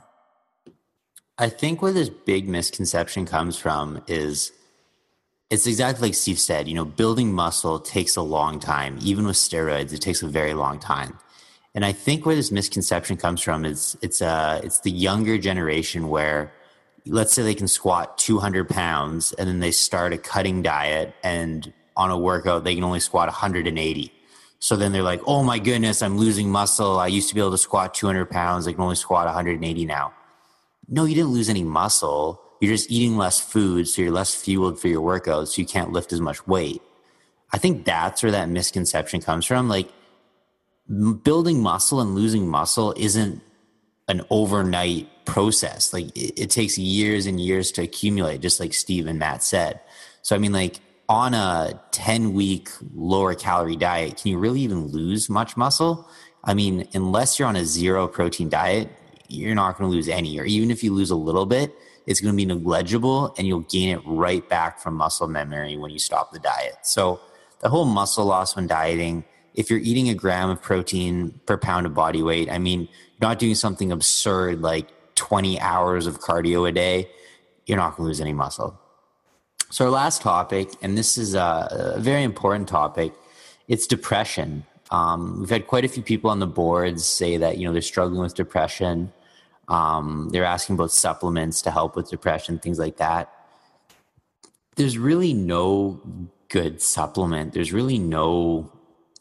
I think where this big misconception comes from is it's exactly like Steve said, you know, building muscle takes a long time. Even with steroids, it takes a very long time. And I think where this misconception comes from is it's uh it's the younger generation where, let's say they can squat two hundred pounds and then they start a cutting diet, and on a workout, they can only squat one hundred eighty. So then they're like, oh my goodness, I'm losing muscle. I used to be able to squat two hundred pounds. I can only squat one hundred eighty now. No, you didn't lose any muscle. You're just eating less food, so you're less fueled for your workouts, so you can't lift as much weight. I think that's where that misconception comes from. Like, building muscle and losing muscle isn't an overnight process. Like, it, it takes years and years to accumulate, just like Steve and Matt said. So, I mean, like, on a ten-week lower calorie diet, can you really even lose much muscle? I mean, unless you're on a zero protein diet, you're not going to lose any. Or even if you lose a little bit, it's going to be negligible, and you'll gain it right back from muscle memory when you stop the diet. So the whole muscle loss when dieting, if you're eating a gram of protein per pound of body weight, I mean, you're not doing something absurd like twenty hours of cardio a day, you're not going to lose any muscle. So our last topic, and this is a, a very important topic, it's depression. Um, we've had quite a few people on the boards say that, you know, they're struggling with depression. Um, they're asking about supplements to help with depression, things like that. There's really no good supplement. There's really no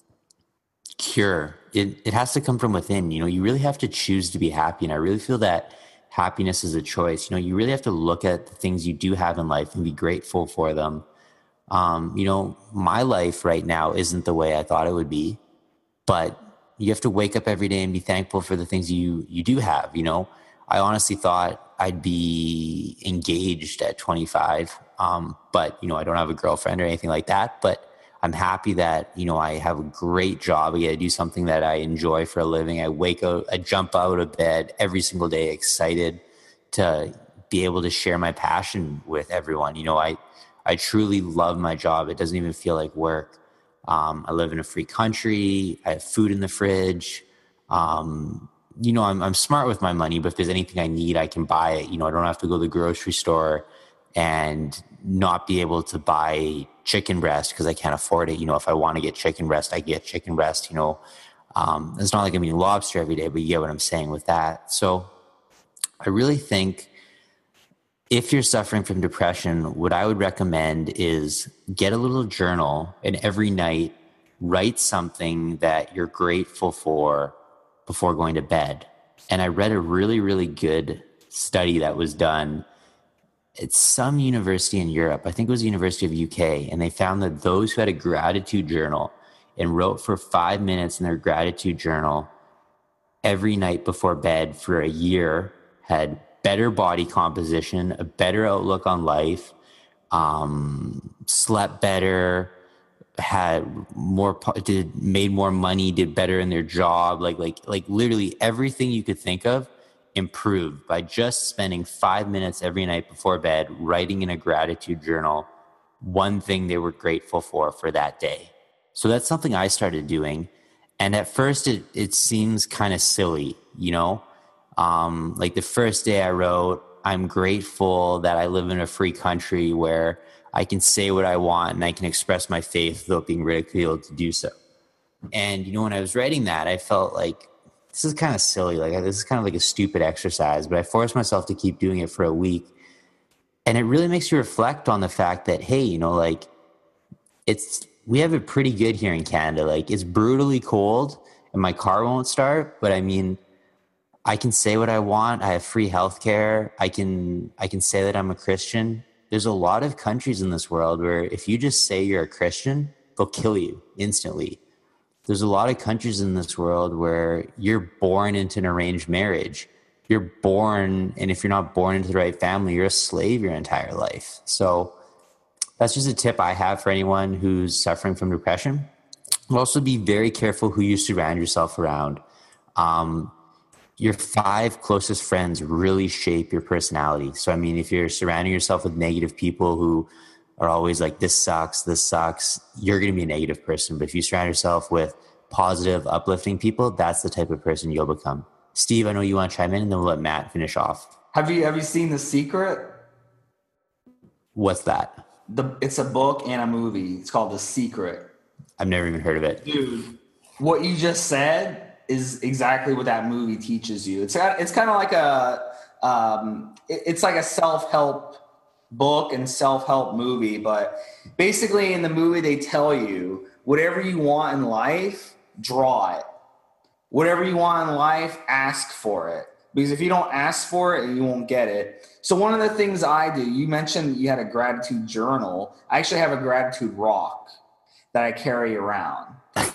cure. It, it has to come from within. You know, you really have to choose to be happy. And I really feel that happiness is a choice. You know, you really have to look at the things you do have in life and be grateful for them. Um, you know, my life right now isn't the way I thought it would be, but you have to wake up every day and be thankful for the things you, you do have. You know, I honestly thought I'd be engaged at twenty-five. Um, but, you know, I don't have a girlfriend or anything like that, but I'm happy that, you know, I have a great job. I get to do something that I enjoy for a living. I wake up, I jump out of bed every single day, excited to be able to share my passion with everyone. You know, I, I truly love my job. It doesn't even feel like work. Um, I live in a free country. I have food in the fridge. Um, you know, I'm, I'm smart with my money, but if there's anything I need, I can buy it. You know, I don't have to go to the grocery store and not be able to buy chicken breast because I can't afford it. You know, if I want to get chicken breast, I get chicken breast. You know, um, it's not like I'm eating lobster every day, but you get what I'm saying with that. So I really think if you're suffering from depression, what I would recommend is get a little journal, and every night write something that you're grateful for before going to bed. And I read a really, really good study that was done. It's some university in Europe. I think it was the University of U K. And they found that those who had a gratitude journal and wrote for five minutes in their gratitude journal every night before bed for a year had better body composition, a better outlook on life, um, slept better, had more, did made more money, did better in their job, like like like literally everything you could think of improved by just spending five minutes every night before bed writing in a gratitude journal one thing they were grateful for for that day. So that's something I started doing, and at first it it seems kind of silly, you know. Um, like the first day I wrote, I'm grateful that I live in a free country where I can say what I want and I can express my faith without being ridiculed to do so. And, you know, when I was writing that, I felt like this is kind of silly. Like this is kind of like a stupid exercise, but I forced myself to keep doing it for a week. And it really makes you reflect on the fact that, hey, you know, like it's, we have it pretty good here in Canada. Like it's brutally cold and my car won't start, but I mean, I can say what I want. I have free healthcare. I can, I can say that I'm a Christian. There's a lot of countries in this world where if you just say you're a Christian, they'll kill you instantly. There's a lot of countries in this world where you're born into an arranged marriage. You're born, and if you're not born into the right family, you're a slave your entire life. So that's just a tip I have for anyone who's suffering from depression. But also be very careful who you surround yourself around. Um, Your five closest friends really shape your personality. So, I mean, if you're surrounding yourself with negative people who are always like, this sucks, this sucks, you're going to be a negative person. But if you surround yourself with positive, uplifting people, that's the type of person you'll become. Steve, I know you want to chime in, and then we'll let Matt finish off. Have you have you seen The Secret? What's that? The It's a book and a movie. It's called The Secret. I've never even heard of it. Dude, what you just said is exactly what that movie teaches you. It's it's kind of like a um, it, it's like a self-help book and self-help movie, but basically in the movie they tell you whatever you want in life, draw it. Whatever you want in life, ask for it. Because if you don't ask for it, you won't get it. So one of the things I do, you mentioned you had a gratitude journal. I actually have a gratitude rock that I carry around.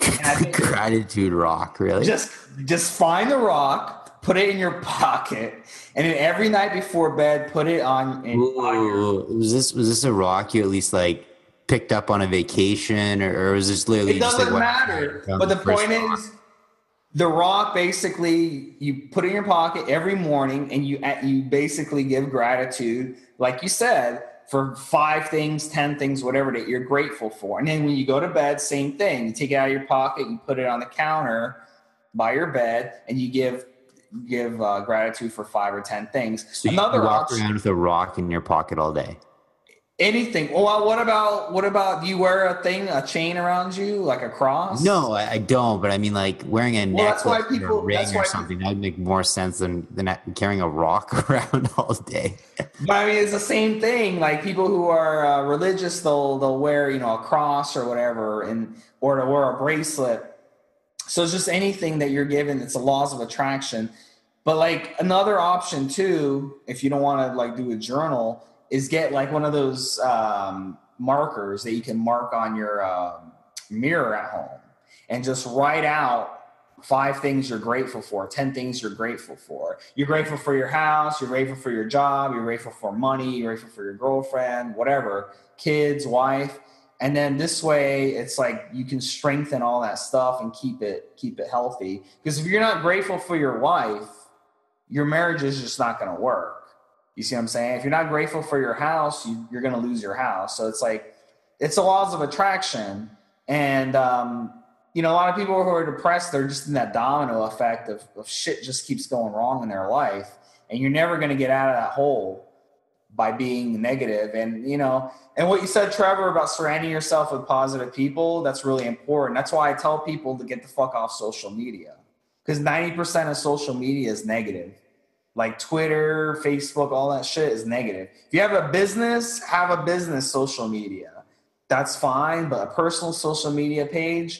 Gratitude rock, really? Just just find the rock, put it in your pocket, and then every night before bed, put it on. In, Ooh, on your, was this was this a rock you at least like picked up on a vacation, or, or was this literally? It just doesn't like matter. But the point rock? is, the rock basically you put it in your pocket every morning, and you you basically give gratitude, like you said, for five things, ten things, whatever that you're grateful for. And then when you go to bed, same thing. You take it out of your pocket, you put it on the counter by your bed, and you give give uh, gratitude for five or ten things. So Another you walk option, around with a rock in your pocket all day. Anything. Well, what about what about do you wear a thing, a chain around you, like a cross? No, I, I don't. But I mean, like wearing a well, that's why necklace people, or a ring that's or why something that would make more sense than than carrying a rock around all day. But I mean, it's the same thing. Like people who are uh, religious, they'll they'll wear you know a cross or whatever, and or to wear a bracelet. So it's just anything that you're given. It's the laws of attraction. But like another option too, if you don't want to like do a journal, is get like one of those um, markers that you can mark on your um, mirror at home, and just write out five things you're grateful for, ten things you're grateful for. You're grateful for your house, you're grateful for your job, you're grateful for money, you're grateful for your girlfriend, whatever, kids, wife. And then this way it's like you can strengthen all that stuff and keep it keep it healthy. Because if you're not grateful for your wife, your marriage is just not going to work. You see what I'm saying? If you're not grateful for your house, you, you're going to lose your house. So it's like, it's the laws of attraction. And, um, you know, a lot of people who are depressed, they're just in that domino effect of, of shit just keeps going wrong in their life. And you're never going to get out of that hole by being negative. And, you know, and what you said, Trevor, about surrounding yourself with positive people, that's really important. That's why I tell people to get the fuck off social media. Because ninety percent of social media is negative. Like Twitter, Facebook, all that shit is negative. If you have a business, have a business social media. That's fine, but a personal social media page,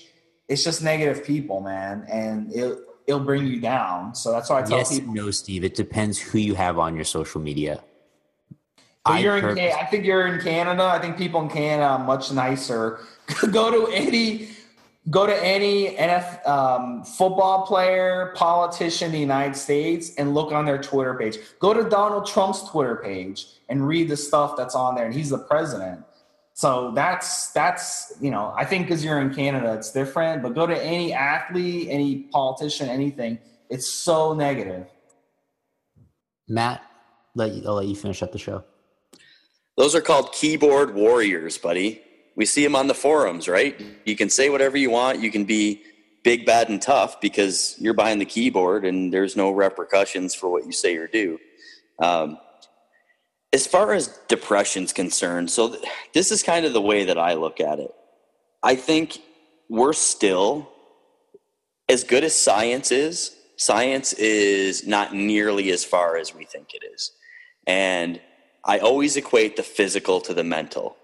it's just negative people, man, and it it'll bring you down. So that's why I tell yes, people. No, Steve. It depends who you have on your social media. But you're in. Purpose- I think you're in Canada. I think people in Canada are much nicer. Go to any. Go to any N F um, football player, politician in the United States and look on their Twitter page. Go to Donald Trump's Twitter page and read the stuff that's on there. And he's the president. So that's, that's you know, I think because you're in Canada, it's different. But go to any athlete, any politician, anything. It's so negative. Matt, let you, I'll let you finish up the show. Those are called keyboard warriors, buddy. We see them on the forums, right? You can say whatever you want. You can be big, bad, and tough because you're behind the keyboard and there's no repercussions for what you say or do. Um, as far as depression's concerned, so th- this is kind of the way that I look at it. I think we're still, as good as science is, science is not nearly as far as we think it is. And I always equate the physical to the mental.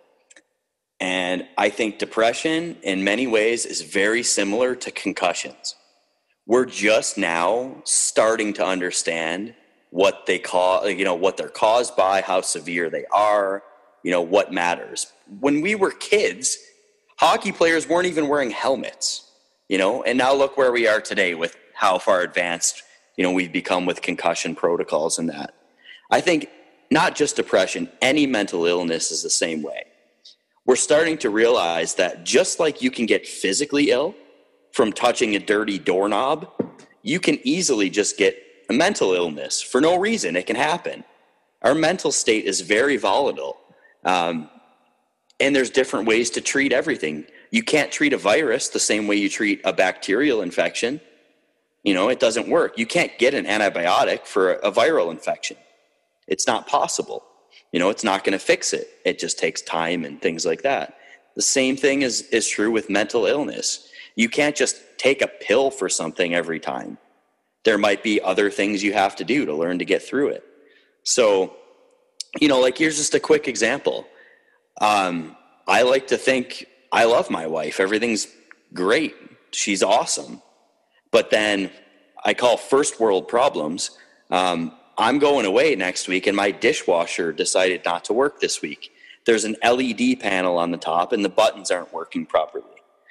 And I think depression in many ways is very similar to concussions. We're just now starting to understand what they call, you know, what they're caused by, how severe they are, you know, what matters. When we were kids, hockey players weren't even wearing helmets, you know, and now look where we are today with how far advanced, you know, we've become with concussion protocols and that. I think not just depression, any mental illness is the same way. We're starting to realize that just like you can get physically ill from touching a dirty doorknob, you can easily just get a mental illness for no reason. It can happen. Our mental state is very volatile. Um, and there's different ways to treat everything. You can't treat a virus the same way you treat a bacterial infection. You know, it doesn't work. You can't get an antibiotic for a viral infection. It's not possible. You know, it's not going to fix it. It just takes time and things like that. The same thing is, is true with mental illness. You can't just take a pill for something every time. There might be other things you have to do to learn to get through it. So, you know, like here's just a quick example. Um, I like to think I love my wife. Everything's great. She's awesome. But then I call first world problems. Um, I'm going away next week and my dishwasher decided not to work this week. There's an L E D panel on the top and the buttons aren't working properly.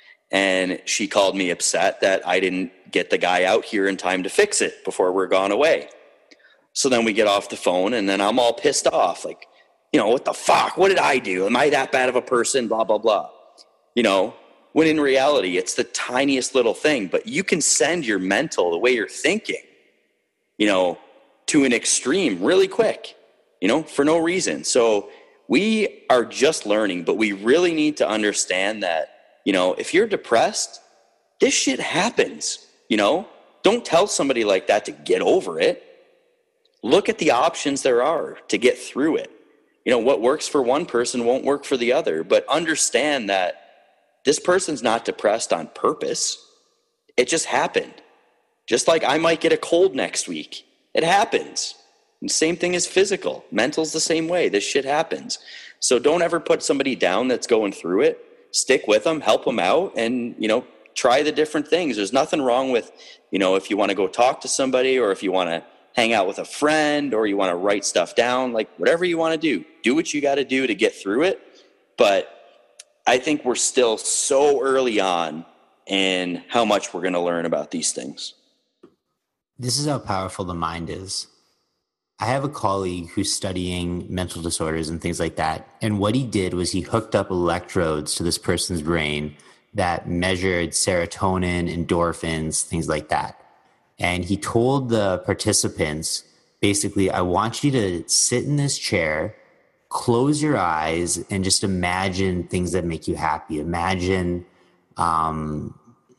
And she called me upset that I didn't get the guy out here in time to fix it before we're gone away. So then we get off the phone and then I'm all pissed off. Like, you know, what the fuck? What did I do? Am I that bad of a person? Blah, blah, blah. You know, when in reality, it's the tiniest little thing, but you can send your mental, the way you're thinking, you know, to an extreme really quick, you know, for no reason. So we are just learning, but we really need to understand that, you know, if you're depressed, this shit happens, you know. Don't tell somebody like that to get over it. Look at the options there are to get through it. You know, what works for one person won't work for the other, but understand that this person's not depressed on purpose. It just happened. Just like I might get a cold next week. It happens. And same thing as physical. Mental's the same way. This shit happens. So don't ever put somebody down that's going through it. Stick with them, help them out, and, you know, try the different things. There's nothing wrong with, you know, if you want to go talk to somebody or if you want to hang out with a friend or you want to write stuff down, like whatever you want to do, do what you got to do to get through it. But I think we're still so early on in how much we're going to learn about these things. This is how powerful the mind is. I have a colleague who's studying mental disorders and things like that. And what he did was he hooked up electrodes to this person's brain that measured serotonin, endorphins, things like that. And he told the participants, basically, I want you to sit in this chair, close your eyes, and just imagine things that make you happy. Imagine um,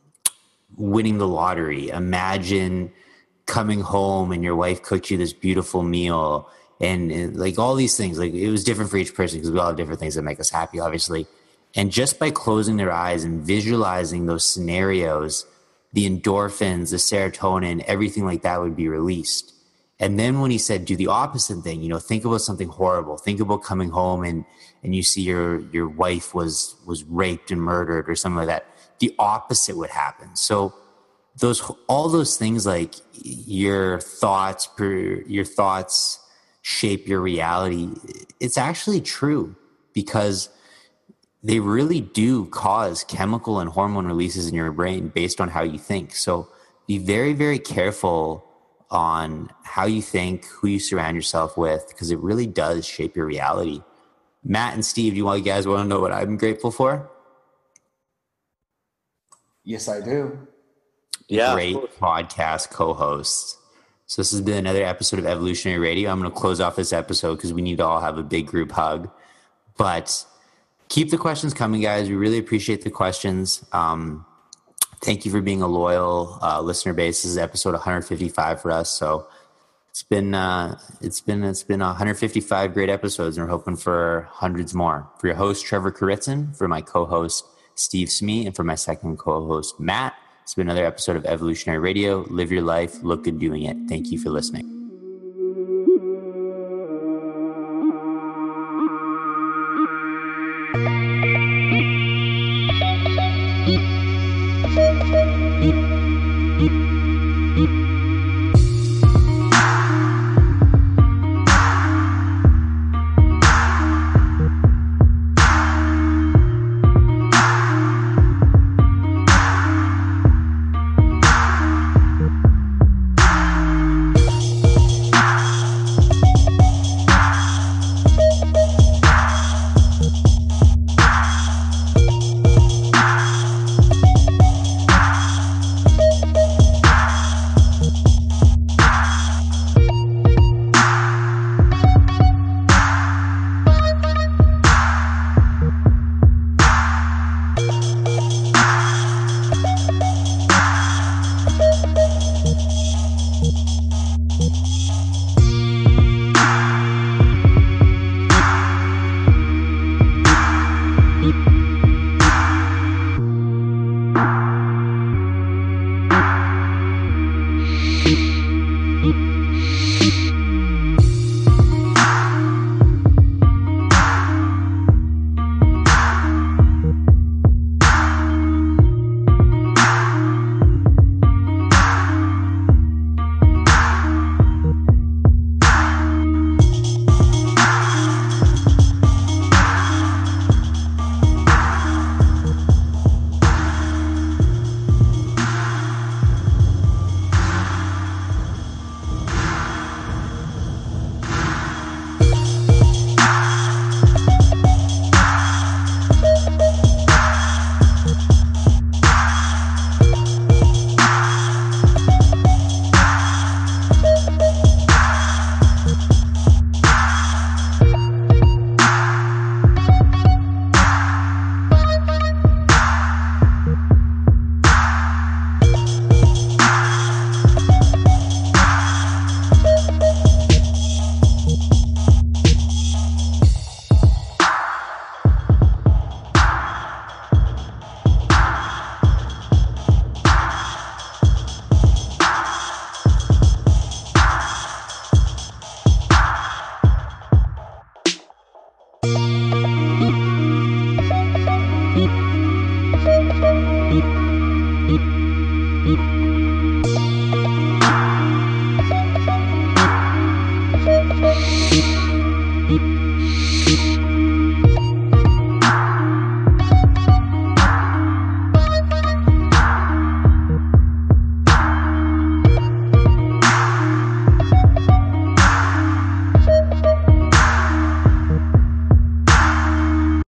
winning the lottery. Imagine coming home and your wife cooked you this beautiful meal, and, and like all these things. Like, it was different for each person because we all have different things that make us happy, obviously. And just by closing their eyes and visualizing those scenarios, the endorphins, the serotonin, everything like that would be released. And then when he said, do the opposite thing, you know, think about something horrible. Think about coming home and, and you see your, your wife was, was raped and murdered or something like that. the opposite would happen. So those, all those things, like your thoughts, your thoughts shape your reality. It's actually true, because they really do cause chemical and hormone releases in your brain based on how you think. So be very, very careful on how you think, who you surround yourself with, because it really does shape your reality. Matt and Steve, do you, you guys want to know what I'm grateful for? Yes, I do. Yeah. Great podcast co-hosts. So this has been another episode of Evolutionary Radio. I'm going to close off this episode because we need to all have a big group hug. But keep the questions coming, guys. We really appreciate the questions. Um, thank you for being a loyal uh, listener base. This is episode one fifty-five for us. So it's been uh, it's been it's been one hundred fifty-five great episodes, and we're hoping for hundreds more. For your host Trevor Kuritzin, for my co-host Steve Smee, and for my second co-host Matt, it's been another episode of Evolutionary Radio. Live your life, look good doing it. Thank you for listening. Thank you.